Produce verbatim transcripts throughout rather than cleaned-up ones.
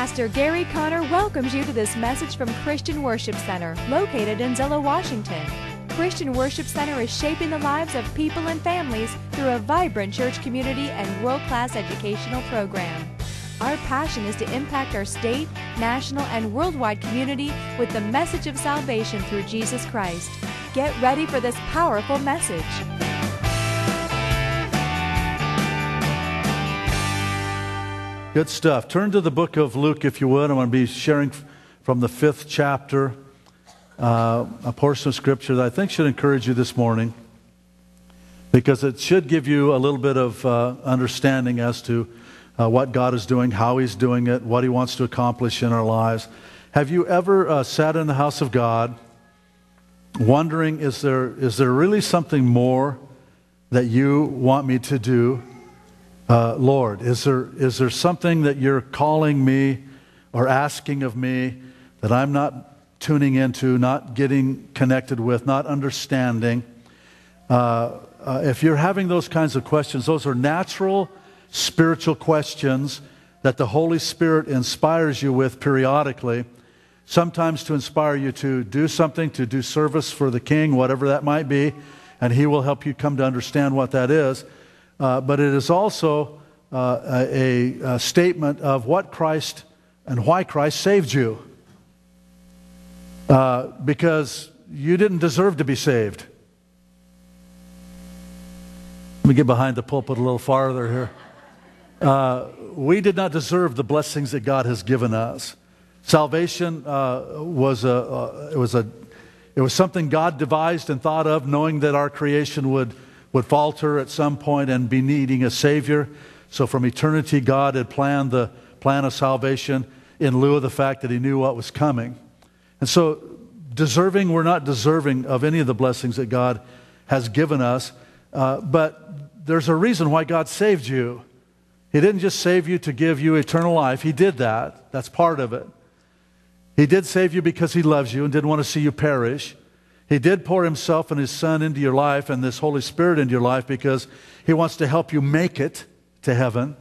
Pastor Gary Conner welcomes you to this message from Christian Worship Center, located in Zillow, Washington. Christian Worship Center is shaping the lives of people and families through a vibrant church community and world-class educational program. Our passion is to impact our state, national, and worldwide community with the message of salvation through Jesus Christ. Get ready for this powerful message. Good stuff. Turn to the book of Luke, if you would. I'm going to be sharing from the fifth chapter, uh, a portion of Scripture that I think should encourage you this morning, because it should give you a little bit of uh, understanding as to uh, what God is doing, how He's doing it, what He wants to accomplish in our lives. Have you ever uh, sat in the house of God wondering, is there is there really something more that you want me to do? Uh, Lord, is there is there something that you're calling me or asking of me that I'm not tuning into, not getting connected with, not understanding? Uh, uh, if you're having those kinds of questions, those are natural spiritual questions that the Holy Spirit inspires you with periodically, sometimes to inspire you to do something, to do service for the King, whatever that might be, and He will help you come to understand what that is. Uh, but it is also uh, a, a statement of what Christ and why Christ saved you. Uh, because you didn't deserve to be saved. Let me get behind the pulpit a little farther here. Uh, we did not deserve the blessings that God has given us. Salvation uh, was a, uh, it was a, it was something God devised and thought of, knowing that our creation would would falter at some point and be needing a Savior. So from eternity, God had planned the plan of salvation in lieu of the fact that He knew what was coming. And so deserving, we're not deserving of any of the blessings that God has given us, uh, but there's a reason why God saved you. He didn't just save you to give you eternal life. He did that. That's part of it. He did save you because He loves you and didn't want to see you perish. He did pour Himself and His Son into your life and this Holy Spirit into your life because He wants to help you make it to heaven.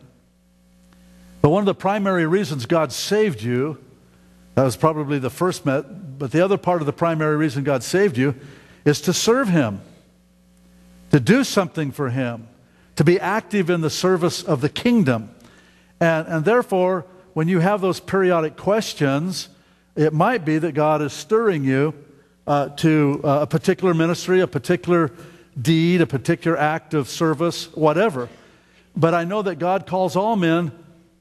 But one of the primary reasons God saved you, that was probably the first met, but the other part of the primary reason God saved you is to serve Him, to do something for Him, to be active in the service of the kingdom. And, and therefore, when you have those periodic questions, it might be that God is stirring you Uh, to uh, a particular ministry, a particular deed, a particular act of service, whatever. But I know that God calls all men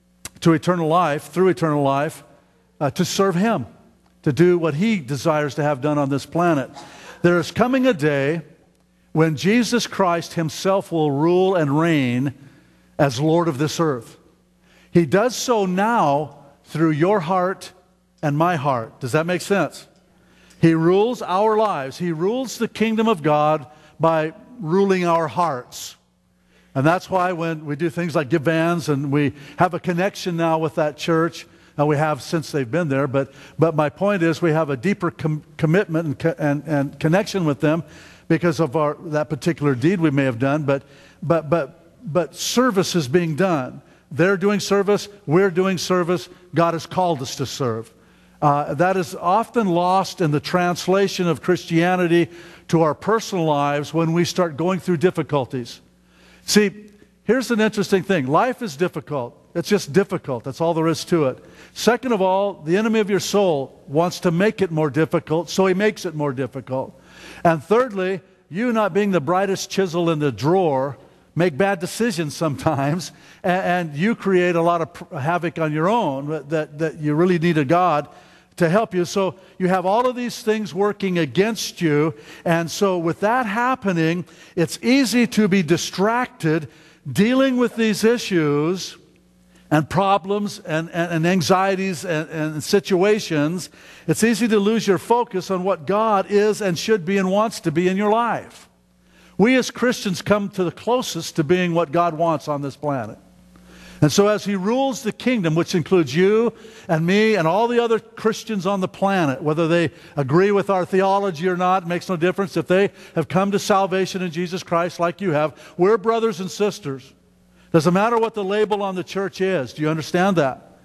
to eternal life, through eternal life, uh, to serve Him, to do what He desires to have done on this planet. There is coming a day when Jesus Christ Himself will rule and reign as Lord of this earth. He does so now through your heart and my heart. Does that make sense? He rules our lives. He rules the kingdom of God by ruling our hearts. And that's why when we do things like give vans, and we have a connection now with that church, and we have since they've been there, but but my point is we have a deeper com commitment and, co and, and connection with them because of our that particular deed we may have done, but, but, but, but service is being done. They're doing service, we're doing service, God has called us to serve. Uh, that is often lost in the translation of Christianity to our personal lives when we start going through difficulties. See, here's an interesting thing. Life is difficult. It's just difficult. That's all there is to it. Second of all, the enemy of your soul wants to make it more difficult, so he makes it more difficult. And thirdly, you not being the brightest chisel in the drawer, make bad decisions sometimes, and, and you create a lot of havoc on your own that, that you really need a God to help you. So you have all of these things working against you, and so with that happening, it's easy to be distracted dealing with these issues and problems and, and, and anxieties and, and situations. It's easy to lose your focus on what God is and should be and wants to be in your life. We as Christians come to the closest to being what God wants on this planet. And so as He rules the kingdom, which includes you and me and all the other Christians on the planet, whether they agree with our theology or not, makes no difference. If they have come to salvation in Jesus Christ like you have, we're brothers and sisters. Doesn't matter what the label on the church is. Do you understand that?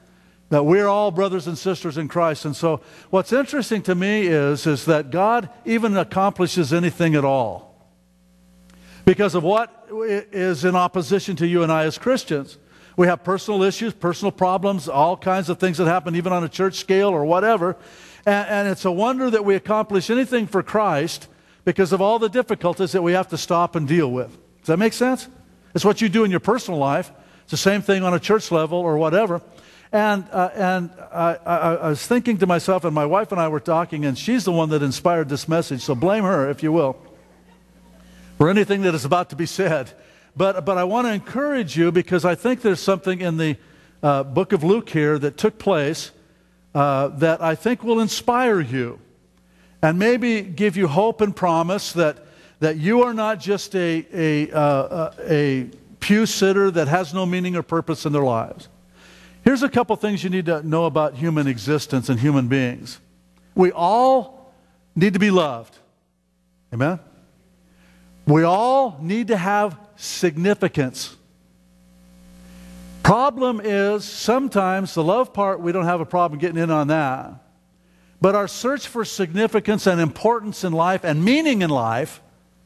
That we're all brothers and sisters in Christ. And so what's interesting to me is, is that God even accomplishes anything at all because of what is in opposition to you and I as Christians. We have personal issues, personal problems, all kinds of things that happen even on a church scale or whatever. And, and it's a wonder that we accomplish anything for Christ because of all the difficulties that we have to stop and deal with. Does that make sense? It's what you do in your personal life. It's the same thing on a church level or whatever. And, uh, and I, I, I was thinking to myself, and my wife and I were talking, and she's the one that inspired this message, so blame her, if you will, for anything that is about to be said. But, but I want to encourage you because I think there's something in the uh, book of Luke here that took place uh, that I think will inspire you and maybe give you hope and promise that, that you are not just a, a, uh, a pew sitter that has no meaning or purpose in their lives. Here's a couple things you need to know about human existence and human beings. We all need to be loved. Amen? We all need to have significance. Problem is, sometimes the love part, we don't have a problem getting in on that. But our search for significance and importance in life and meaning in life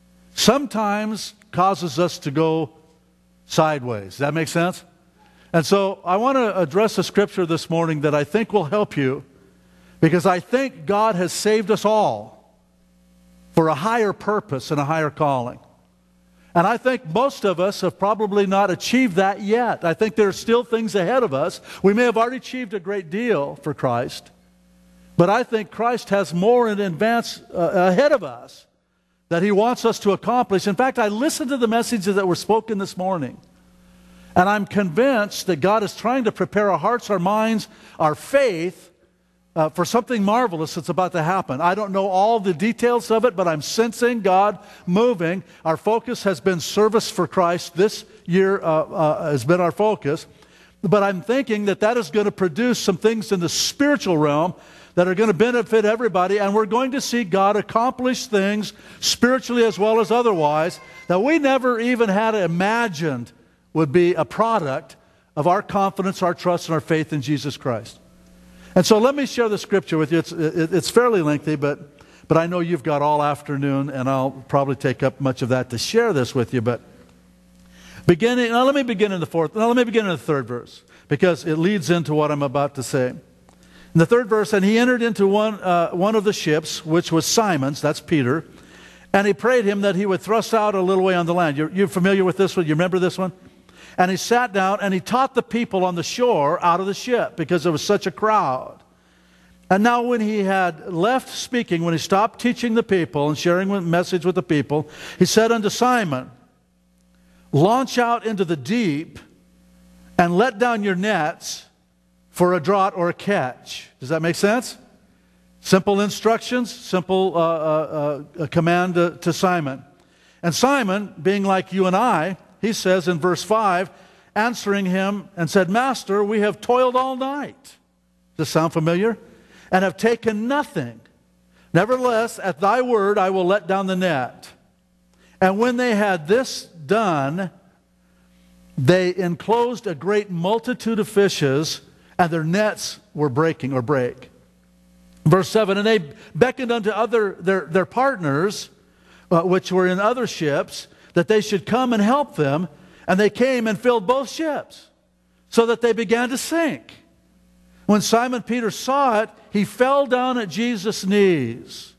sometimes causes us to go sideways. Does that make sense? And so I want to address a scripture this morning that I think will help you because I think God has saved us all for a higher purpose and a higher calling. And I think most of us have probably not achieved that yet. I think there are still things ahead of us. We may have already achieved a great deal for Christ, but I think Christ has more in advance uh, ahead of us that He wants us to accomplish. In fact, I listened to the messages that were spoken this morning. And I'm convinced that God is trying to prepare our hearts, our minds, our faith uh, for something marvelous that's about to happen. I don't know all the details of it, but I'm sensing God moving. Our focus has been service for Christ. This year uh, uh, has been our focus. But I'm thinking that that is going to produce some things in the spiritual realm that are going to benefit everybody. And we're going to see God accomplish things spiritually as well as otherwise that we never even had imagined would be a product of our confidence, our trust, and our faith in Jesus Christ. And so let me share the scripture with you. It's, it's fairly lengthy, but, but I know you've got all afternoon, and I'll probably take up much of that to share this with you. But beginning, now let me begin in the fourth, now let me begin in the third verse, because it leads into what I'm about to say. In the third verse, and he entered into one, uh, one of the ships, which was Simon's, that's Peter, and he prayed him that he would thrust out a little way on the land. You're, you're familiar with this one? You remember this one? And he sat down and he taught the people on the shore out of the ship because there was such a crowd. And now when he had left speaking, when he stopped teaching the people and sharing a message with the people, he said unto Simon, launch out into the deep and let down your nets for a draught or a catch. Does that make sense? Simple instructions, simple uh, uh, uh, command to, to Simon. And Simon, being like you and I, he says in verse five, answering him and said, Master, we have toiled all night. Does this sound familiar? And have taken nothing. Nevertheless, at thy word I will let down the net. And when they had this done, they enclosed a great multitude of fishes, and their nets were breaking or break. Verse seven, and they beckoned unto other their, their partners, uh, which were in other ships, that they should come and help them. And they came and filled both ships, so that they began to sink. When Simon Peter saw it, he fell down at Jesus' knees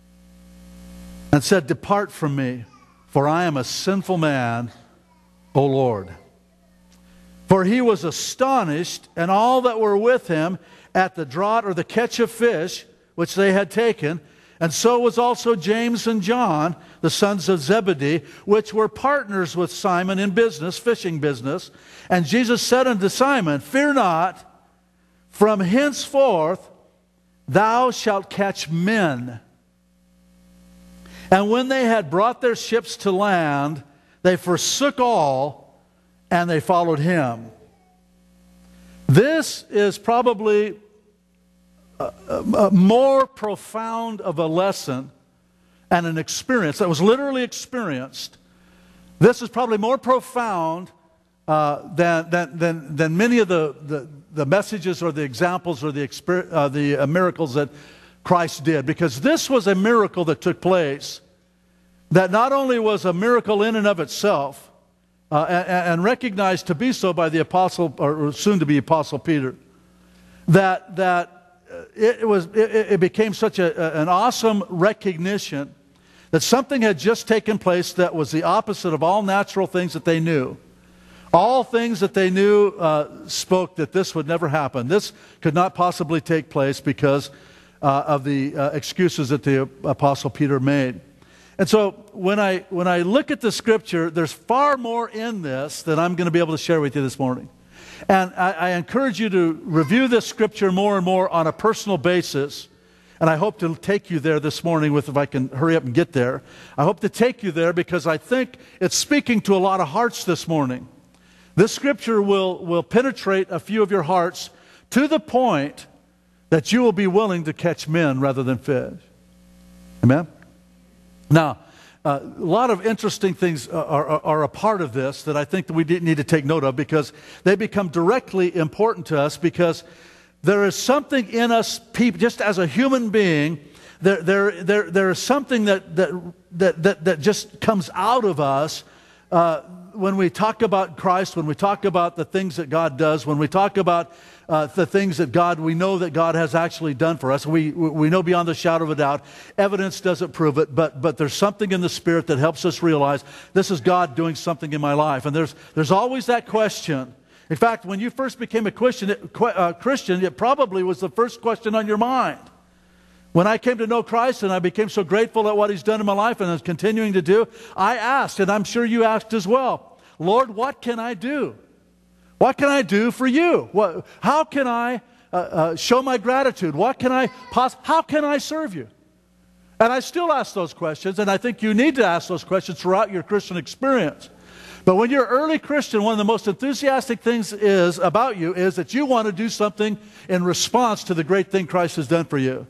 and said, depart from me, for I am a sinful man, O Lord. For he was astonished, and all that were with him, at the draught or the catch of fish which they had taken. And so was also James and John, the sons of Zebedee, which were partners with Simon in business, fishing business. And Jesus said unto Simon, fear not, from henceforth thou shalt catch men. And when they had brought their ships to land, they forsook all, and they followed him. This is probably a, a, a more profound of a lesson and an experience that was literally experienced. This is probably more profound uh, than, than, than, than many of the, the, the messages or the examples or the, exper- uh, the uh, miracles that Christ did. Because this was a miracle that took place that not only was a miracle in and of itself, uh, and, and recognized to be so by the apostle, or soon to be apostle Peter, that that it was it, it became such a, an awesome recognition that something had just taken place that was the opposite of all natural things that they knew. All things that they knew uh, spoke that this would never happen. This could not possibly take place because uh, of the uh, excuses that the apostle Peter made. And so when I, when I look at the scripture, there's far more in this that I'm going to be able to share with you this morning. And I, I encourage you to review this scripture more and more on a personal basis. And I hope to take you there this morning with, if I can hurry up and get there. I hope to take you there because I think it's speaking to a lot of hearts this morning. This scripture will, will penetrate a few of your hearts to the point that you will be willing to catch men rather than fish. Amen? Now, uh, a lot of interesting things are, are, are a part of this that I think that we need to take note of because they become directly important to us because there is something in us, people, just as a human being, there, there, there, there is something that, that, that, that, that just comes out of us uh, when we talk about Christ, when we talk about the things that God does, when we talk about uh, the things that God, we know that God has actually done for us. We, we know beyond the shadow of a doubt. Evidence doesn't prove it, but, but there's something in the Spirit that helps us realize this is God doing something in my life. And there's, there's always that question. In fact, when you first became a Christian, it, uh, Christian, it probably was the first question on your mind. When I came to know Christ and I became so grateful at what He's done in my life and is continuing to do, I asked, and I'm sure you asked as well, Lord, what can I do? What can I do for you? What, how can I uh, uh, show my gratitude? What can I pos- how can I serve you? And I still ask those questions, and I think you need to ask those questions throughout your Christian experience. But when you're an early Christian, one of the most enthusiastic things is about you is that you want to do something in response to the great thing Christ has done for you.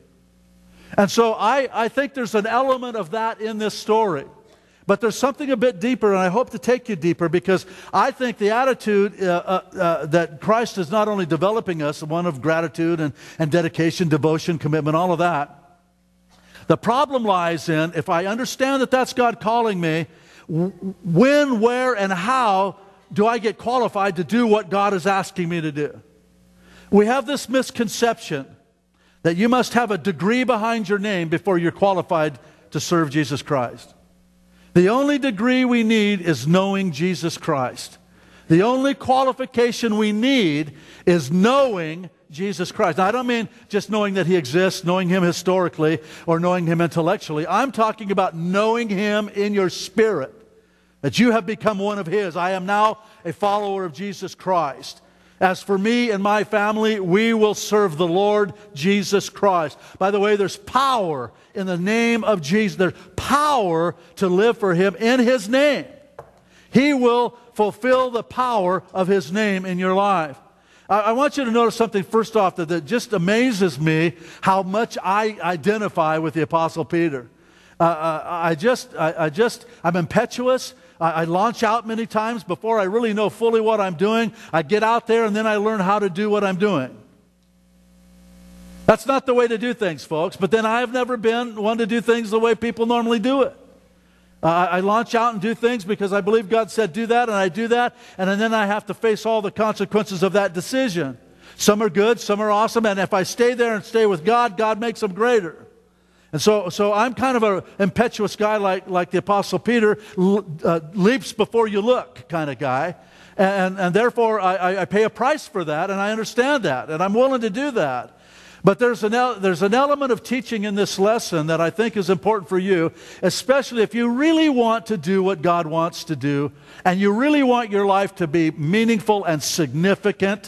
And so I, I think there's an element of that in this story. But there's something a bit deeper, and I hope to take you deeper, because I think the attitude uh, uh, uh, that Christ is not only developing us, one of gratitude and, and dedication, devotion, commitment, all of that. The problem lies in, if I understand that that's God calling me, when, where, and how do I get qualified to do what God is asking me to do? We have this misconception that you must have a degree behind your name before you're qualified to serve Jesus Christ. The only degree we need is knowing Jesus Christ. The only qualification we need is knowing Jesus Christ. Now, I don't mean just knowing that He exists, knowing Him historically, or knowing Him intellectually. I'm talking about knowing Him in your spirit, that you have become one of His. I am now a follower of Jesus Christ. As for me and my family, we will serve the Lord Jesus Christ. By the way, there's power in the name of Jesus. There's power to live for Him in His name. He will fulfill the power of His name in your life. I, I want you to notice something first off that, that just amazes me how much I identify with the Apostle Peter. Uh, uh, I just, I, I just, I'm impetuous. I launch out many times before I really know fully what I'm doing. I get out there and then I learn how to do what I'm doing. That's not the way to do things, folks. But then I've never been one to do things the way people normally do it. Uh, I launch out and do things because I believe God said do that, and I do that, and then I have to face all the consequences of that decision. Some are good, some are awesome, and if I stay there and stay with God, God makes them greater. And so, so I'm kind of an impetuous guy like, like the Apostle Peter, uh, leaps before you look kind of guy. And, and therefore, I, I pay a price for that, and I understand that, and I'm willing to do that. But there's an, there's an element of teaching in this lesson that I think is important for you, especially if you really want to do what God wants to do, and you really want your life to be meaningful and significant.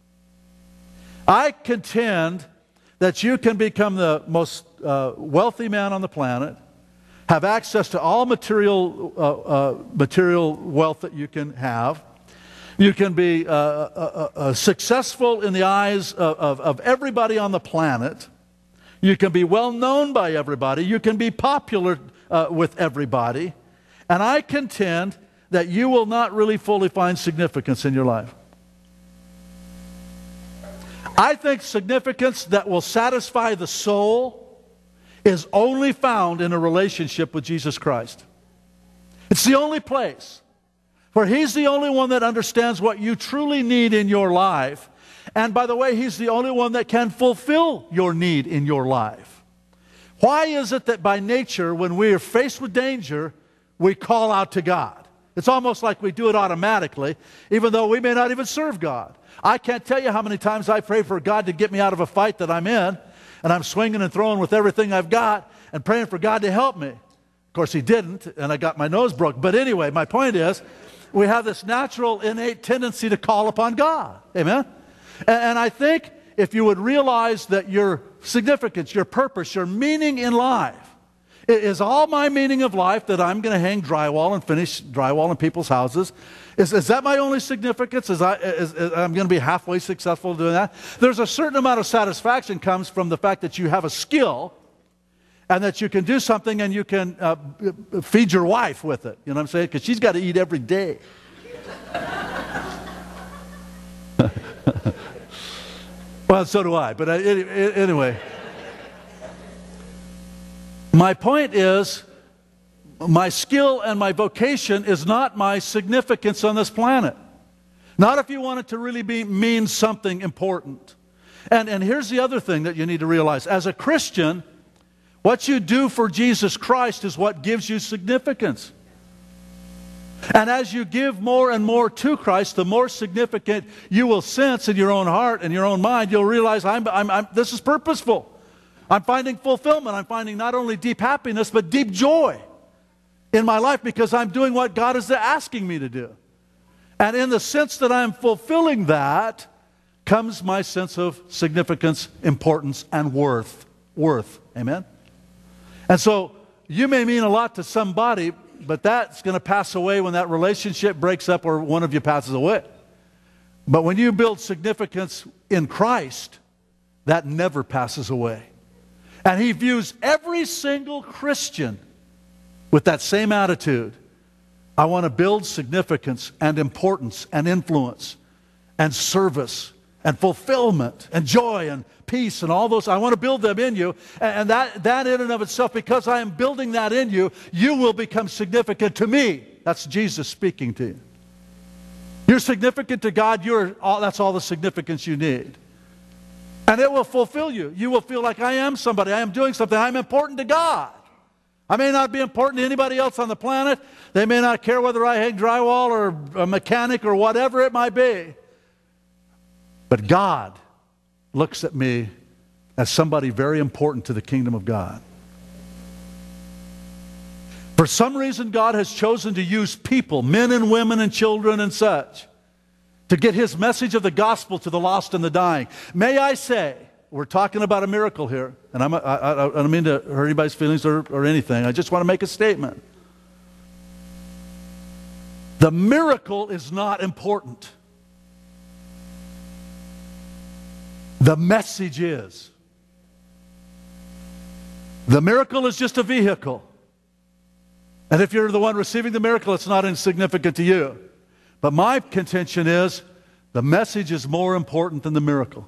I contend that you can become the most uh, wealthy man on the planet, have access to all material, uh, uh, material wealth that you can have. You can be uh, uh, uh, successful in the eyes of, of, of everybody on the planet. You can be well known by everybody. You can be popular uh, with everybody. And I contend that you will not really fully find significance in your life. I think significance that will satisfy the soul is only found in a relationship with Jesus Christ. It's the only place where He's the only one that understands what you truly need in your life. And by the way, He's the only one that can fulfill your need in your life. Why is it that by nature, when we are faced with danger, we call out to God? It's almost like we do it automatically, even though we may not even serve God. I can't tell you how many times I pray for God to get me out of a fight that I'm in, and I'm swinging and throwing with everything I've got and praying for God to help me. Of course, He didn't, and I got my nose broke. But anyway, my point is, we have this natural, innate tendency to call upon God. Amen? And, and I think if you would realize that your significance, your purpose, your meaning in life, is all my meaning of life that I'm going to hang drywall and finish drywall in people's houses? Is, is that my only significance? Is I, is, is I'm going to be halfway successful doing that? There's a certain amount of satisfaction comes from the fact that you have a skill and that you can do something and you can uh, feed your wife with it. You know what I'm saying? Because she's got to eat every day. Well, so do I. But I, anyway. My point is, my skill and my vocation is not my significance on this planet. Not if you want it to really be, mean something important. And, and here's the other thing that you need to realize. As a Christian, what you do for Jesus Christ is what gives you significance. And as you give more and more to Christ, the more significant you will sense in your own heart and your own mind. You'll realize, I'm, I'm, I'm, this is purposeful. I'm finding fulfillment. I'm finding not only deep happiness, but deep joy in my life because I'm doing what God is asking me to do. And in the sense that I'm fulfilling that comes my sense of significance, importance, and worth. Worth. Amen? And so you may mean a lot to somebody, but that's going to pass away when that relationship breaks up or one of you passes away. But when you build significance in Christ, that never passes away. And He views every single Christian with that same attitude. I want to build significance and importance and influence and service and fulfillment and joy and peace and all those. I want to build them in you. And that, that in and of itself, because I am building that in you, you will become significant to me. That's Jesus speaking to you. You're significant to God. You're all, that's all the significance you need. And it will fulfill you. You will feel like I am somebody. I am doing something. I'm important to God. I may not be important to anybody else on the planet. They may not care whether I hang drywall or a mechanic or whatever it might be. But God looks at me as somebody very important to the kingdom of God. For some reason, God has chosen to use people, men and women and children and such, to get His message of the gospel to the lost and the dying. May I say, we're talking about a miracle here, and I'm, I, I, I don't mean to hurt anybody's feelings or, or anything. I just want to make a statement. The miracle is not important. The message is. The miracle is just a vehicle. And if you're the one receiving the miracle, it's not insignificant to you. But my contention is the message is more important than the miracle.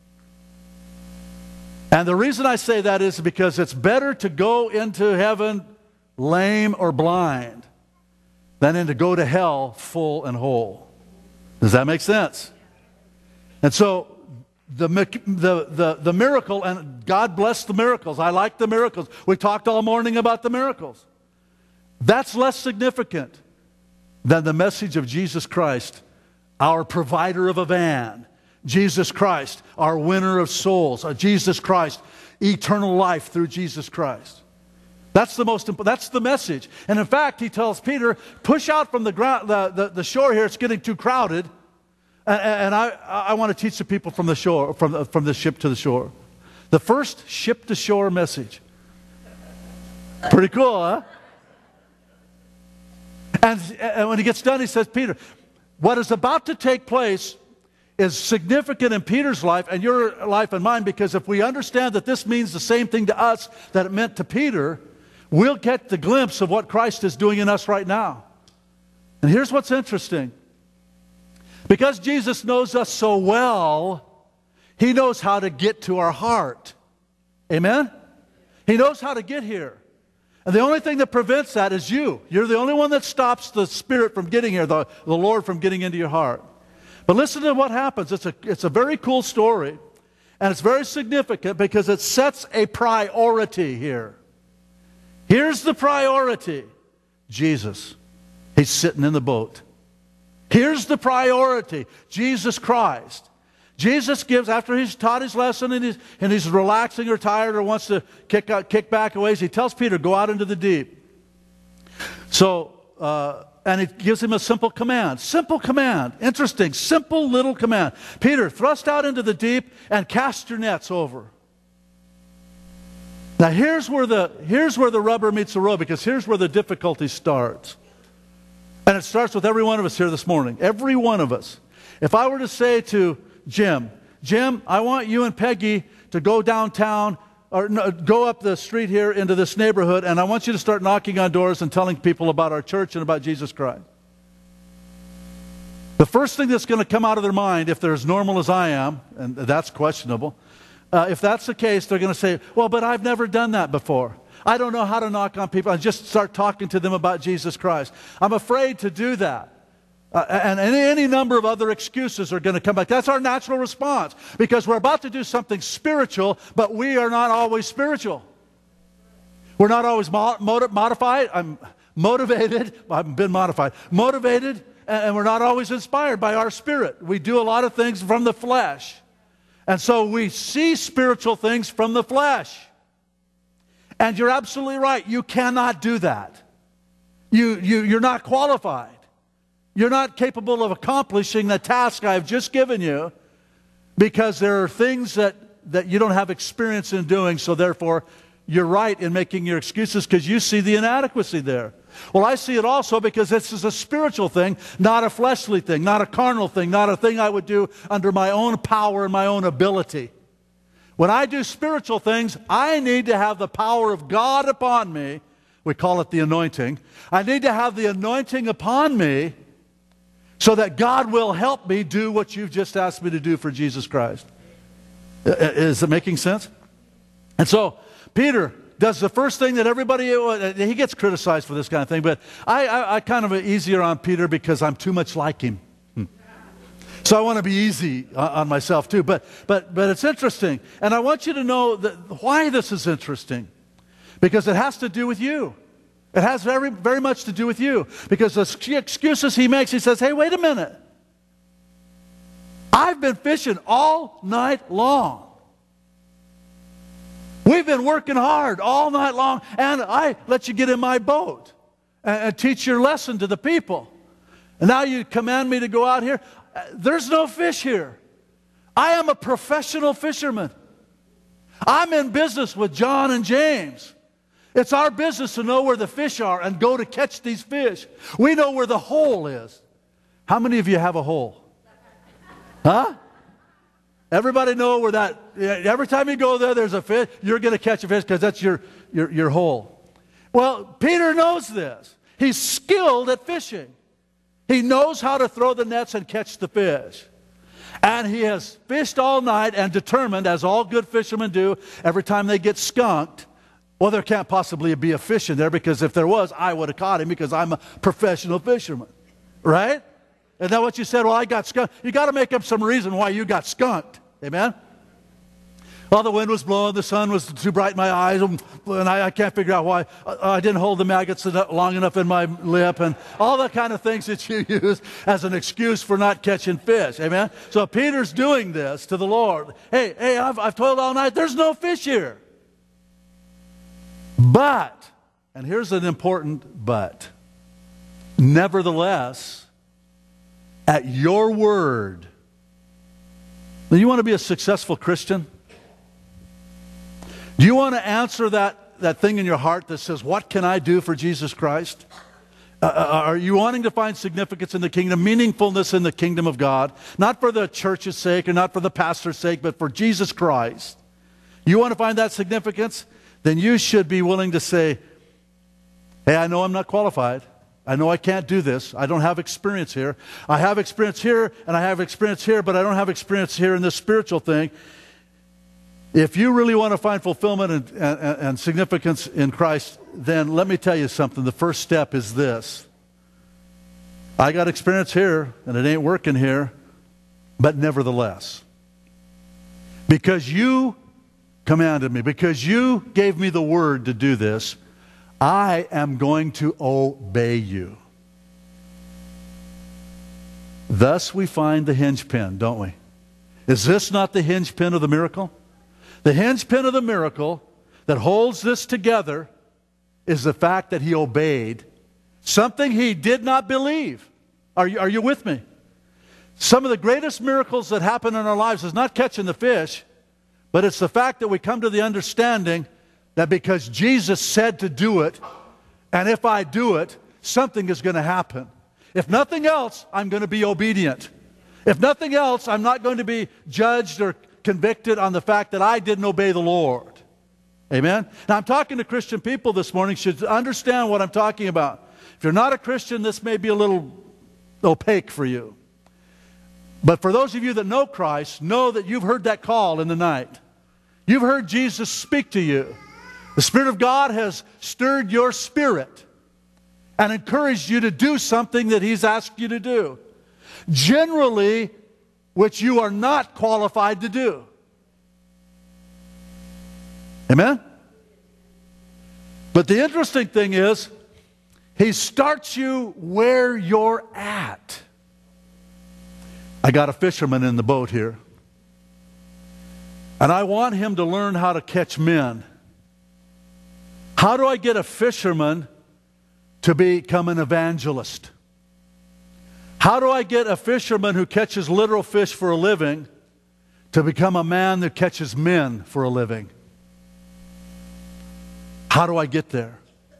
And the reason I say that is because it's better to go into heaven lame or blind than to go to hell full and whole. Does that make sense? And so the, the, the, the miracle, and God bless the miracles. I like the miracles. We talked all morning about the miracles. That's less significant than the message of Jesus Christ, our provider of a van. Jesus Christ, our winner of souls. Jesus Christ, eternal life through Jesus Christ. That's the most important. That's the message. And in fact, He tells Peter, push out from the ground, the, the, the shore here. It's getting too crowded. And, and I, I want to teach the people from the shore, from the, from the ship to the shore. The first ship to shore message. Pretty cool, huh? And, and when he gets done, he says, Peter, what is about to take place is significant in Peter's life and your life and mine, because if we understand that this means the same thing to us that it meant to Peter, we'll get the glimpse of what Christ is doing in us right now. And here's what's interesting. Because Jesus knows us so well, He knows how to get to our heart. Amen? He knows how to get here. And the only thing that prevents that is you. You're the only one that stops the Spirit from getting here, the, the Lord from getting into your heart. But listen to what happens. It's a, it's a very cool story. And it's very significant because it sets a priority here. Here's the priority. Jesus. He's sitting in the boat. Here's the priority. Jesus Christ. Jesus gives, after he's taught his lesson and he's, and he's relaxing or tired or wants to kick, out, kick back a ways, he tells Peter, go out into the deep. So, uh, and he gives him a simple command. Simple command. Interesting. Simple little command. Peter, thrust out into the deep and cast your nets over. Now here's where the, here's where the rubber meets the road, because here's where the difficulty starts. And it starts with every one of us here this morning. Every one of us. If I were to say to Jim, Jim, I want you and Peggy to go downtown or no, go up the street here into this neighborhood, and I want you to start knocking on doors and telling people about our church and about Jesus Christ. The first thing that's going to come out of their mind, if they're as normal as I am, and that's questionable, uh, if that's the case, they're going to say, well, but I've never done that before. I don't know how to knock on people. I just start talking to them about Jesus Christ. I'm afraid to do that. Uh, and any, any number of other excuses are going to come back. That's our natural response, because we're about to do something spiritual, but we are not always spiritual. We're not always mo modified. I'm motivated. I've been modified. Motivated, and, and we're not always inspired by our spirit. We do a lot of things from the flesh. And so we see spiritual things from the flesh. And you're absolutely right. You cannot do that. You, you, you're not qualified. You're not capable of accomplishing the task I've just given you, because there are things that, that you don't have experience in doing, so therefore you're right in making your excuses because you see the inadequacy there. Well, I see it also because this is a spiritual thing, not a fleshly thing, not a carnal thing, not a thing I would do under my own power and my own ability. When I do spiritual things, I need to have the power of God upon me. We call it the anointing. I need to have the anointing upon me so that God will help me do what you've just asked me to do for Jesus Christ. Is it making sense? And so, Peter does the first thing that everybody, he gets criticized for this kind of thing, but I, I, I kind of am easier on Peter because I'm too much like him. Hmm. So I want to be easy on myself too. But, but, but it's interesting. And I want you to know that why this is interesting. Because it has to do with you. It has very, very much to do with you. Because the excuses he makes, he says, hey, wait a minute. I've been fishing all night long. We've been working hard all night long, and I let you get in my boat and, and teach your lesson to the people. And now you command me to go out here. There's no fish here. I am a professional fisherman. I'm in business with John and James. It's our business to know where the fish are and go to catch these fish. We know where the hole is. How many of you have a hole? Huh? Everybody know where that, every time you go there, there's a fish, you're going to catch a fish because that's your, your, your hole. Well, Peter knows this. He's skilled at fishing. He knows how to throw the nets and catch the fish. And he has fished all night and determined, as all good fishermen do, every time they get skunked, well, there can't possibly be a fish in there, because if there was, I would have caught him because I'm a professional fisherman. Right? Isn't that what you said? Well, I got skunked. You got to make up some reason why you got skunked. Amen? Well, the wind was blowing, the sun was too bright in my eyes, and I, I can't figure out why. I, I didn't hold the maggots long enough in my lip, and all the kind of things that you use as an excuse for not catching fish. Amen? So Peter's doing this to the Lord. Hey, hey, I've, I've toiled all night. There's no fish here. But, and here's an important but, nevertheless, at your word. Do you want to be a successful Christian? Do you want to answer that, that thing in your heart that says, what can I do for Jesus Christ? Uh, are you wanting to find significance in the kingdom, meaningfulness in the kingdom of God? Not for the church's sake or not for the pastor's sake, but for Jesus Christ. You want to find that significance? Then you should be willing to say, hey, I know I'm not qualified. I know I can't do this. I don't have experience here. I have experience here, and I have experience here, but I don't have experience here in this spiritual thing. If you really want to find fulfillment and, and, and significance in Christ, then let me tell you something. The first step is this. I got experience here, and it ain't working here, but nevertheless, because you commanded me, because you gave me the word to do this, I am going to obey you. Thus we find the hinge pin, don't we? Is this not the hinge pin of the miracle? The hinge pin of the miracle that holds this together is the fact that he obeyed something he did not believe. Are you, are you with me? Some of the greatest miracles that happen in our lives is not catching the fish, but it's the fact that we come to the understanding that because Jesus said to do it, and if I do it, something is going to happen. If nothing else, I'm going to be obedient. If nothing else, I'm not going to be judged or convicted on the fact that I didn't obey the Lord. Amen? Now, I'm talking to Christian people this morning, should understand what I'm talking about. If you're not a Christian, this may be a little opaque for you. But for those of you that know Christ, know that you've heard that call in the night. You've heard Jesus speak to you. The Spirit of God has stirred your spirit and encouraged you to do something that He's asked you to do. Generally, which you are not qualified to do. Amen? But the interesting thing is, He starts you where you're at. I got a fisherman in the boat here. And I want him to learn how to catch men. How do I get a fisherman to become an evangelist? How do I get a fisherman who catches literal fish for a living to become a man that catches men for a living? How do I get there?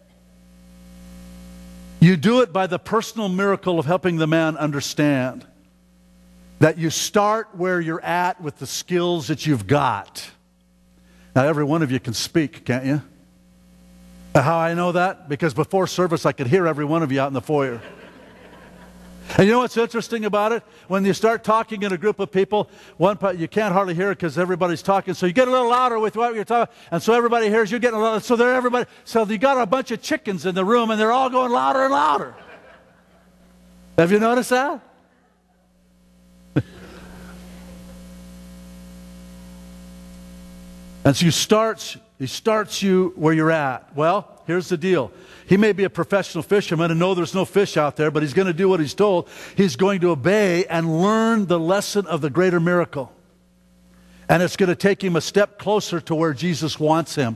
You do it by the personal miracle of helping the man understand that you start where you're at with the skills that you've got. Now, every one of you can speak, can't you? How I know that? Because before service, I could hear every one of you out in the foyer. And you know what's interesting about it? When you start talking in a group of people, one part, you can't hardly hear it because everybody's talking. So you get a little louder with what you're talking, and so everybody hears you getting a little. So they're everybody. So you got a bunch of chickens in the room, and they're all going louder and louder. Have you noticed that? And so you starts, he starts you where you're at. Well, here's the deal. He may be a professional fisherman and know there's no fish out there, but he's going to do what he's told. He's going to obey and learn the lesson of the greater miracle. And it's going to take him a step closer to where Jesus wants him.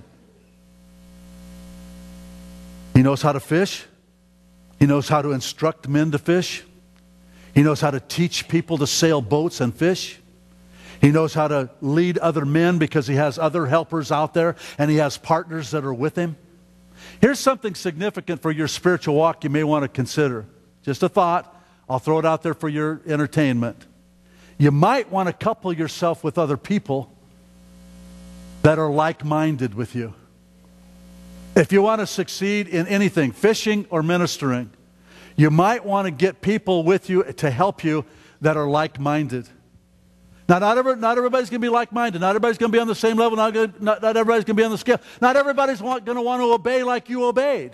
He knows how to fish. He knows how to instruct men to fish. He knows how to teach people to sail boats and fish. He knows how to lead other men because he has other helpers out there and he has partners that are with him. Here's something significant for your spiritual walk you may want to consider. Just a thought. I'll throw it out there for your entertainment. You might want to couple yourself with other people that are like-minded with you. If you want to succeed in anything, fishing or ministering, you might want to get people with you to help you that are like-minded. Now, not, every, not everybody's going to be like-minded. Not everybody's going to be on the same level. Not, not, not everybody's going to be on the scale. Not everybody's want, going to want to obey like you obeyed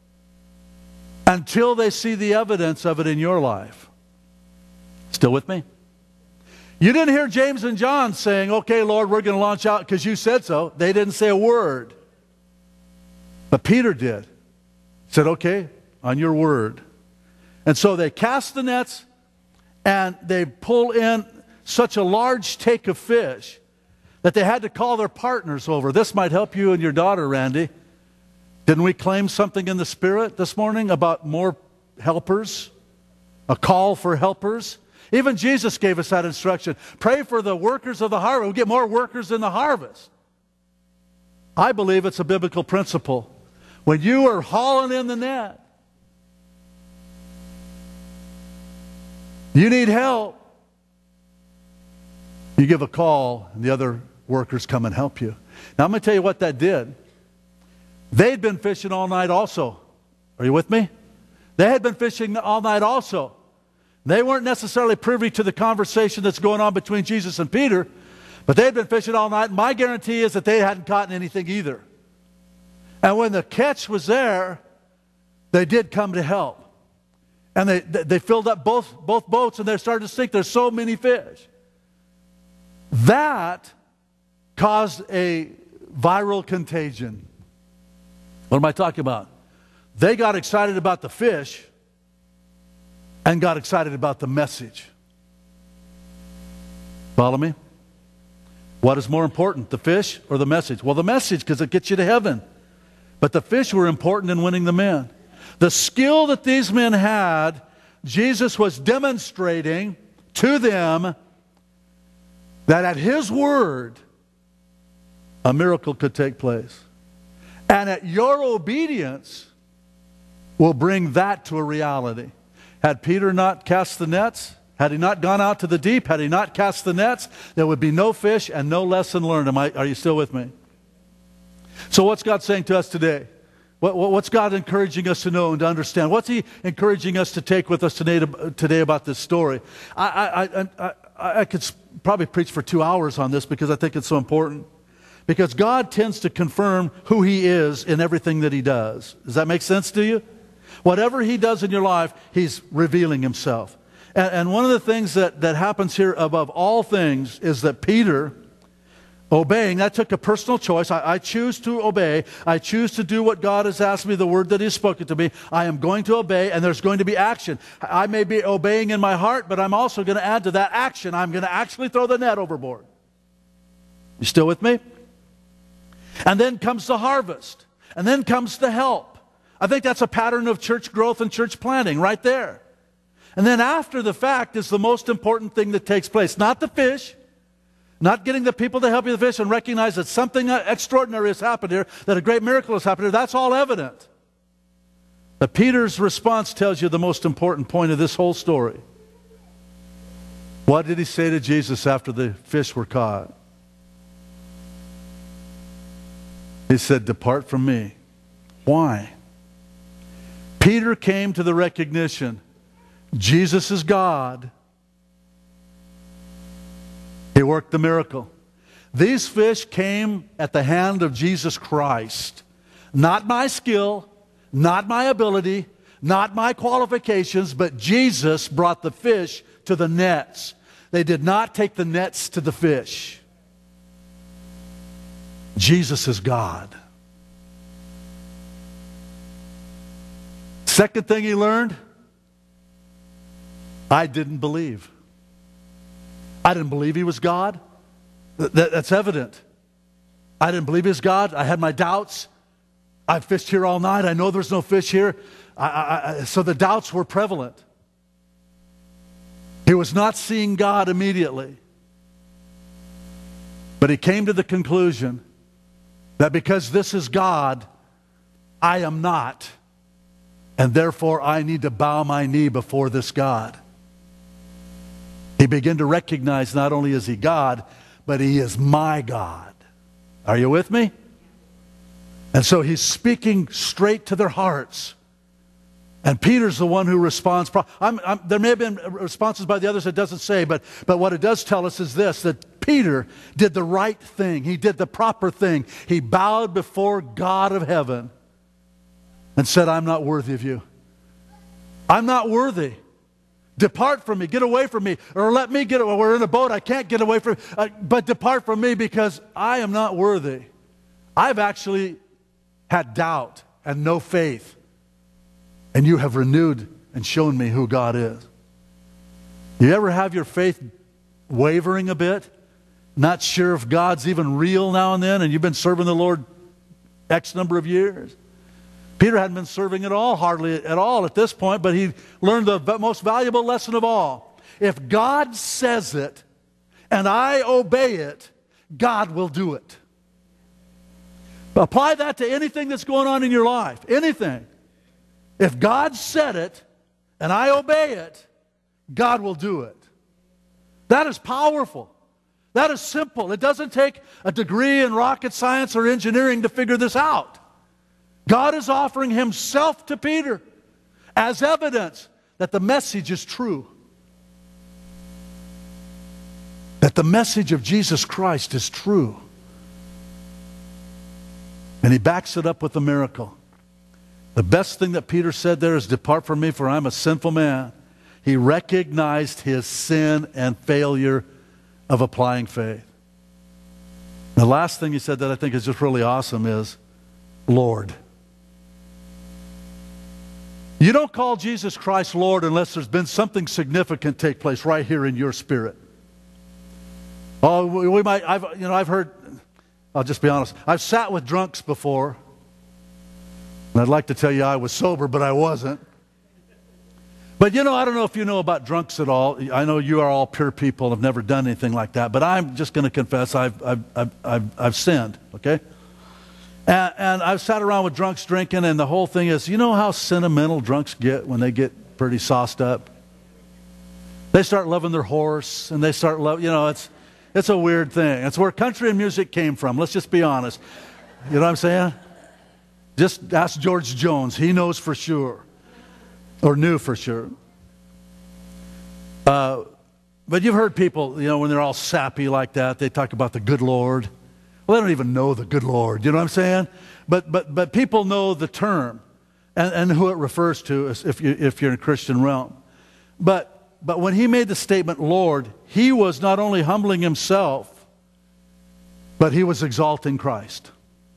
until they see the evidence of it in your life. Still with me? You didn't hear James and John saying, okay, Lord, we're going to launch out because you said so. They didn't say a word. But Peter did. He said, okay, on your word. And so they cast the nets and they pull in such a large take of fish that they had to call their partners over. This might help you and your daughter, Randy. Didn't we claim something in the Spirit this morning about more helpers? A call for helpers? Even Jesus gave us that instruction. Pray for the workers of the harvest. We'll get more workers in the harvest. I believe it's a biblical principle. When you are hauling in the net, you need help. You give a call, and the other workers come and help you. Now, I'm going to tell you what that did. They'd been fishing all night also. Are you with me? They had been fishing all night also. They weren't necessarily privy to the conversation that's going on between Jesus and Peter, but they had been fishing all night, and my guarantee is that they hadn't caught anything either. And when the catch was there, they did come to help. And they, they filled up both, both boats, and they started to sink. There's so many fish. That caused a viral contagion. What am I talking about? They got excited about the fish and got excited about the message. Follow me? What is more important, the fish or the message? Well, the message, because it gets you to heaven. But the fish were important in winning the men. The skill that these men had, Jesus was demonstrating to them that at His word, a miracle could take place. And at your obedience will bring that to a reality. Had Peter not cast the nets, had he not gone out to the deep, had he not cast the nets, there would be no fish and no lesson learned. Am I, are you still with me? So what's God saying to us today? What, what's God encouraging us to know and to understand? What's He encouraging us to take with us today, today about this story? I, I, I, I, I could probably preach for two hours on this because I think it's so important. Because God tends to confirm who He is in everything that He does. Does that make sense to you? Whatever He does in your life, He's revealing Himself. And, and one of the things that, that happens here above all things is that Peter, obeying, that took a personal choice. I, I choose to obey. I choose to do what God has asked me, the word that He's spoken to me. I am going to obey, and there's going to be action. I may be obeying in my heart, but I'm also going to add to that action. I'm going to actually throw the net overboard. You still with me? And then comes the harvest. And then comes the help. I think that's a pattern of church growth and church planting right there. And then after the fact is the most important thing that takes place. Not the fish. Not getting the people to help you with the fish and recognize that something extraordinary has happened here, that a great miracle has happened here. That's all evident. But Peter's response tells you the most important point of this whole story. What did he say to Jesus after the fish were caught? He said, "Depart from me." Why? Peter came to the recognition, Jesus is God. He worked the miracle. These fish came at the hand of Jesus Christ. Not my skill, not my ability, not my qualifications, but Jesus brought the fish to the nets. They did not take the nets to the fish. Jesus is God. Second thing he learned, I didn't believe. I didn't believe He was God. That, that's evident. I didn't believe He was God. I had my doubts. I fished here all night. I know there's no fish here. I, I, I, so the doubts were prevalent. He was not seeing God immediately. But he came to the conclusion that because this is God, I am not. And therefore I need to bow my knee before this God. He began to recognize not only is He God, but He is my God. Are you with me? And so he's speaking straight to their hearts. And Peter's the one who responds. I'm, I'm, there may have been responses by the others it doesn't say, but, but what it does tell us is this, that Peter did the right thing. He did the proper thing. He bowed before God of heaven and said, I'm not worthy of you. I'm not worthy. Depart from me. Get away from me. Or let me get away. We're in a boat. I can't get away from uh, but depart from me because I am not worthy. I've actually had doubt and no faith. And you have renewed and shown me who God is. You ever have your faith wavering a bit? Not sure if God's even real now and then, and you've been serving the Lord X number of years? Peter hadn't been serving at all, hardly at all at this point, but he learned the most valuable lesson of all. If God says it and I obey it, God will do it. Apply that to anything that's going on in your life. Anything. If God said it and I obey it, God will do it. That is powerful. That is simple. It doesn't take a degree in rocket science or engineering to figure this out. God is offering Himself to Peter. as evidence that the message is true. That the message of Jesus Christ is true. And he backs it up with a miracle. The best thing that Peter said there is, "Depart from me, for I'm a sinful man." He recognized his sin and failure of applying faith. The last thing he said that I think is just really awesome is, "Lord." You don't call Jesus Christ Lord unless there's been something significant take place right here in your spirit. Oh, we might, I've, you know, I've heard, I'll just be honest, I've sat with drunks before, and I'd like to tell you I was sober, but I wasn't. But you know, I don't know if you know about drunks at all. I know you are all pure people and have never done anything like that, but I'm just going to confess I've, I've, I've, I've, I've sinned, okay? And, and I've sat around with drunks drinking, and the whole thing is, you know how sentimental drunks get when they get pretty sauced up? They start loving their horse, and they start loving, you know, it's, it's a weird thing. It's where country and music came from. Let's just be honest. You know what I'm saying? Just ask George Jones. He knows for sure. Or knew for sure. Uh, but you've heard people, you know, when they're all sappy like that, they talk about the good Lord. Well, they don't even know the good Lord. You know what I'm saying? But but but people know the term and, and who it refers to if you if you're in a Christian realm. But but when he made the statement Lord, he was not only humbling himself, but he was exalting Christ.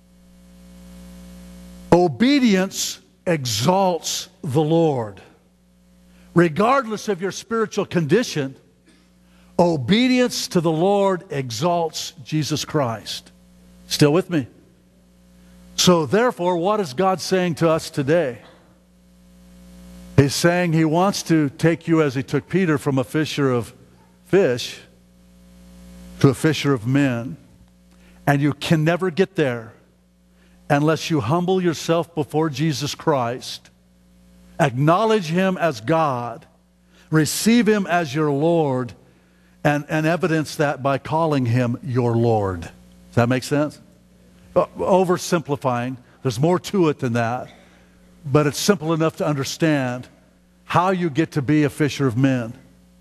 Obedience exalts the Lord. Regardless of your spiritual condition, obedience to the Lord exalts Jesus Christ. Still with me? So therefore, what is God saying to us today? He's saying he wants to take you, as he took Peter, from a fisher of fish to a fisher of men. And you can never get there unless you humble yourself before Jesus Christ, acknowledge him as God, receive him as your Lord, and, and evidence that by calling him your Lord. Does that make sense? Oversimplifying. There's more to it than that. But it's simple enough to understand how you get to be a fisher of men.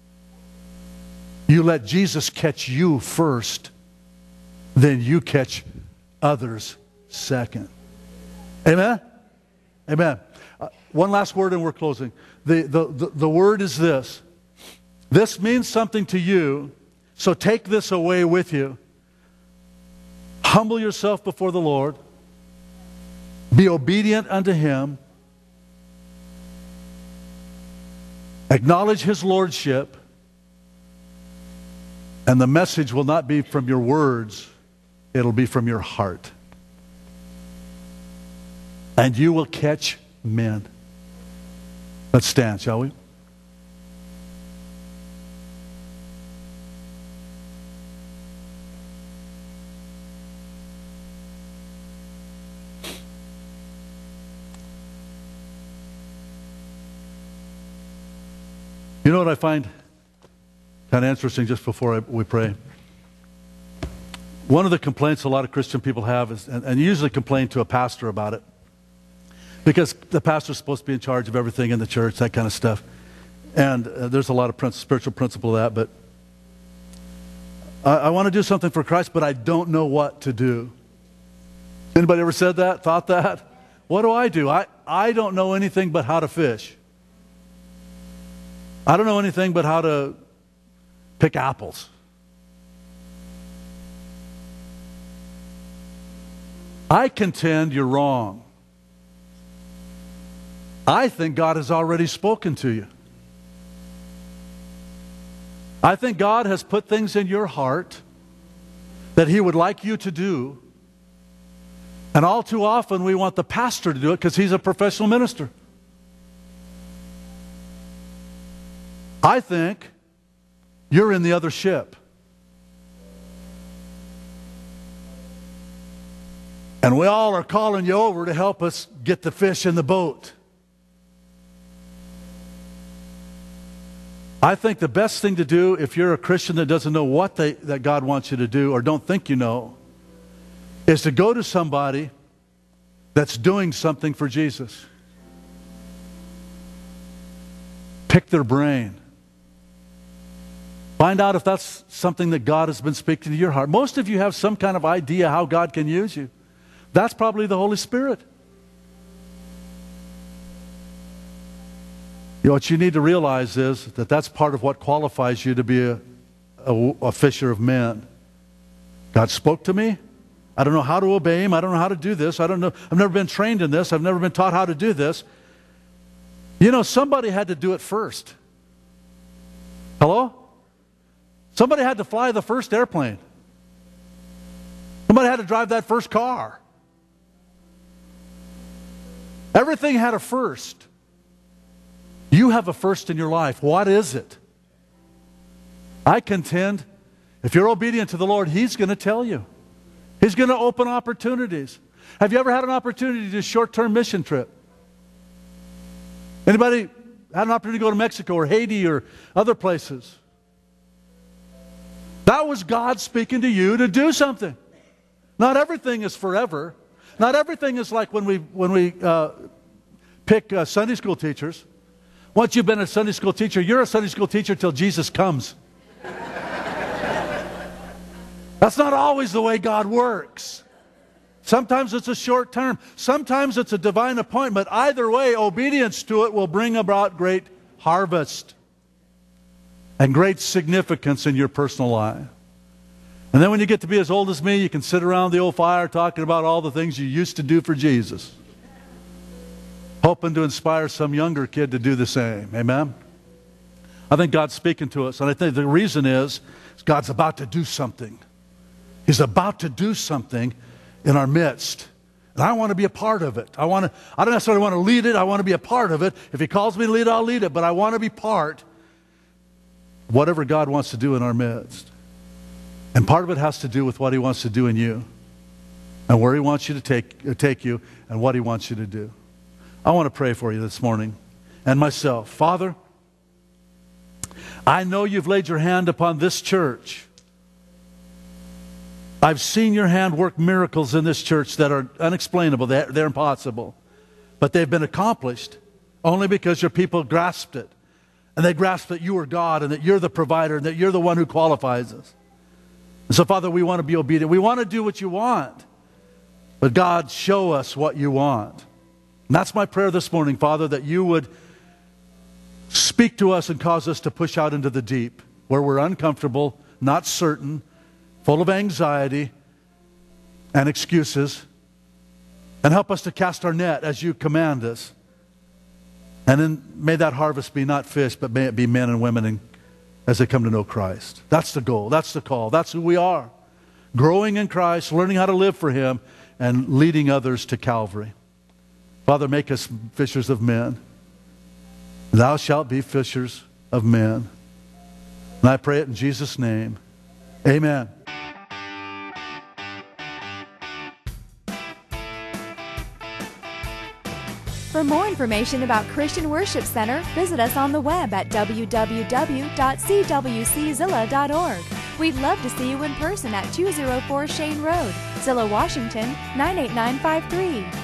You let Jesus catch you first, then you catch others second. Amen? Amen. Uh, one last word and we're closing. The, the, the, the word is this. This means something to you, so take this away with you. Humble yourself before the Lord. Be obedient unto him. Acknowledge his lordship. And the message will not be from your words. It'll be from your heart. And you will catch men. Let's stand, shall we? You know what I find kind of interesting just before I, we pray? One of the complaints a lot of Christian people have is, and, and usually complain to a pastor about it, because the pastor's supposed to be in charge of everything in the church, that kind of stuff. And uh, there's a lot of prin- spiritual principle of that, but I, I want to do something for Christ, but I don't know what to do. Anybody ever said that, thought that? What do I do? I, I don't know anything but how to fish. I don't know anything but how to pick apples. I contend you're wrong. I think God has already spoken to you. I think God has put things in your heart that he would like you to do. And all too often we want the pastor to do it because he's a professional minister. I think you're in the other ship. And we all are calling you over to help us get the fish in the boat. I think the best thing to do if you're a Christian that doesn't know what they, that God wants you to do or don't think you know, is to go to somebody that's doing something for Jesus. Pick their brain. Find out if that's something that God has been speaking to your heart. Most of you have some kind of idea how God can use you. That's probably the Holy Spirit. You know, what you need to realize is that that's part of what qualifies you to be a, a, a fisher of men. God spoke to me. I don't know how to obey Him. I don't know how to do this. I don't know. I've never been trained in this. I've never been taught how to do this. You know, somebody had to do it first. Hello? Somebody had to fly the first airplane. Somebody had to drive that first car. Everything had a first. You have a first in your life. What is it? I contend, if you're obedient to the Lord, He's going to tell you. He's going to open opportunities. Have you ever had an opportunity to do a short-term mission trip? Anybody had an opportunity to go to Mexico or Haiti or other places? That was God speaking to you to do something. Not everything is forever. Not everything is like when we, when we uh, pick uh, Sunday school teachers. Once you've been a Sunday school teacher, you're a Sunday school teacher till Jesus comes. That's not always the way God works. Sometimes it's a short term. Sometimes it's a divine appointment. Either way, obedience to it will bring about great harvest and great significance in your personal life. And then when you get to be as old as me, you can sit around the old fire talking about all the things you used to do for Jesus, hoping to inspire some younger kid to do the same. Amen? I think God's speaking to us, and I think the reason is God's about to do something. He's about to do something in our midst. And I want to be a part of it. I want to, I don't necessarily want to lead it. I want to be a part of it. If He calls me to lead it, I'll lead it. But I want to be part of whatever God wants to do in our midst. And part of it has to do with what He wants to do in you. And where He wants you to take, uh, take you and what He wants you to do. I want to pray for you this morning and myself. Father, I know You've laid Your hand upon this church. I've seen Your hand work miracles in this church that are unexplainable. They're, they're impossible. But they've been accomplished only because Your people grasped it. And they grasped that You are God and that You're the provider and that You're the one who qualifies us. And so, Father, we want to be obedient. We want to do what You want. But God, show us what You want. And that's my prayer this morning, Father, that You would speak to us and cause us to push out into the deep where we're uncomfortable, not certain, full of anxiety and excuses, and help us to cast our net as You command us. And then may that harvest be not fish, but may it be men and women in, as they come to know Christ. That's the goal. That's the call. That's who we are. Growing in Christ, learning how to live for Him, and leading others to Calvary. Father, make us fishers of men. Thou shalt be fishers of men. And I pray it in Jesus' name. Amen. For more information about Christian Worship Center, visit us on the web at w w w dot c w c zilla dot org. We'd love to see you in person at two oh four Shane Road, Zillow, Washington, nine eight nine five three.